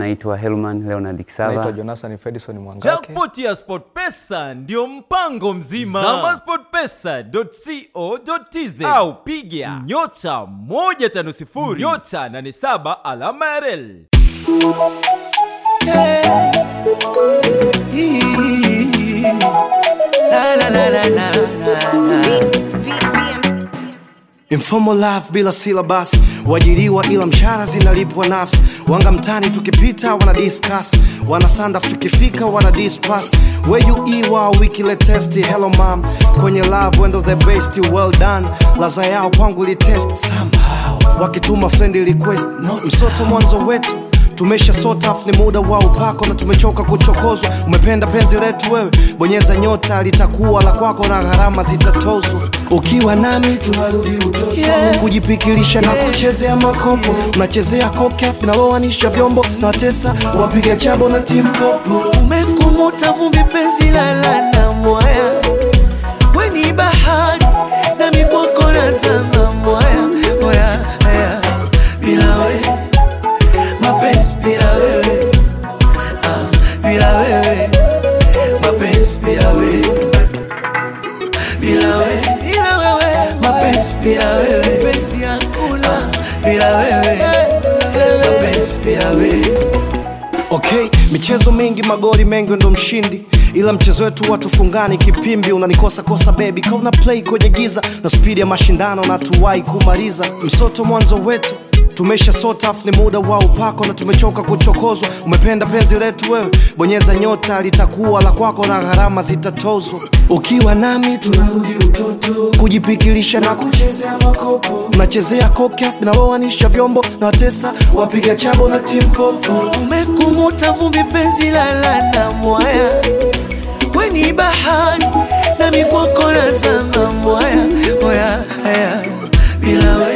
Naitwa Helman Leonard Kisava. Naitwa Jonathan Fedison Mwangake. Jackpot ya SportPesa ndio mpango mzima. Zama sportpesa.co.tz au piga *150 *87 Informal life bila syllabus, wajiriwa ila mshahara zinalipwa nafsi. Wanga mtani tukipita wana discuss, wana sandaf tukifika wana dispass. Where you iwa wiki le test, hello mom. Kwenye love wendo the best, well done. Laza yao pangu li test somehow. Wakituma friendly request, msoto mwanzo wetu tumesha sort off, ni muda wa upako na tumechoka kuchokozwa. Umependa penzi letu wewe, bonyeza nyota litakuwa la kwako na gharama zitatozwa. Ukiwa nami tunarudi utoto, kujipikilisha na kuchezea makopo. Unachezea kokef na loanisha vyombo, na watesa wapiga chabo na timpopo. Umekumuta vumbi penzi lala na mwaya, weni bahari na mipoko na zama mwaya. Mwaya, haya, bila we mapenzi bila wewe, bila wewe mapenzi bila wewe, bila wewe mapenzi bila wewe, penzi yakula bila wewe, mapenzi bila wewe. Okay, michezo mingi magoli mengi ndo mshindi, ila mchezo wetu watu fungani kipimbi. Unanikosa kosa baby, kauna play kwenye giza na speed ya mashindano na tuwai kumaliza. Msoto mwanzo wetu tumesha sort off, ni muda wa upako na tumechoka kuchokozwa. Umependa penzi letu wewe, bonyeza nyota litakuwa la kwako na gharama zitatozwa. Ukiwa nami tunarudi utoto, kujipikilisha na kuchezea makopo. Unachezea kokef na loanisha vyombo, na watesa wapiga chabo na timpopo. Umekumuta vumbi penzi lala na mwaya, weni bahari na mikwako na zama mwaya. Mwaya, haya, bila wewe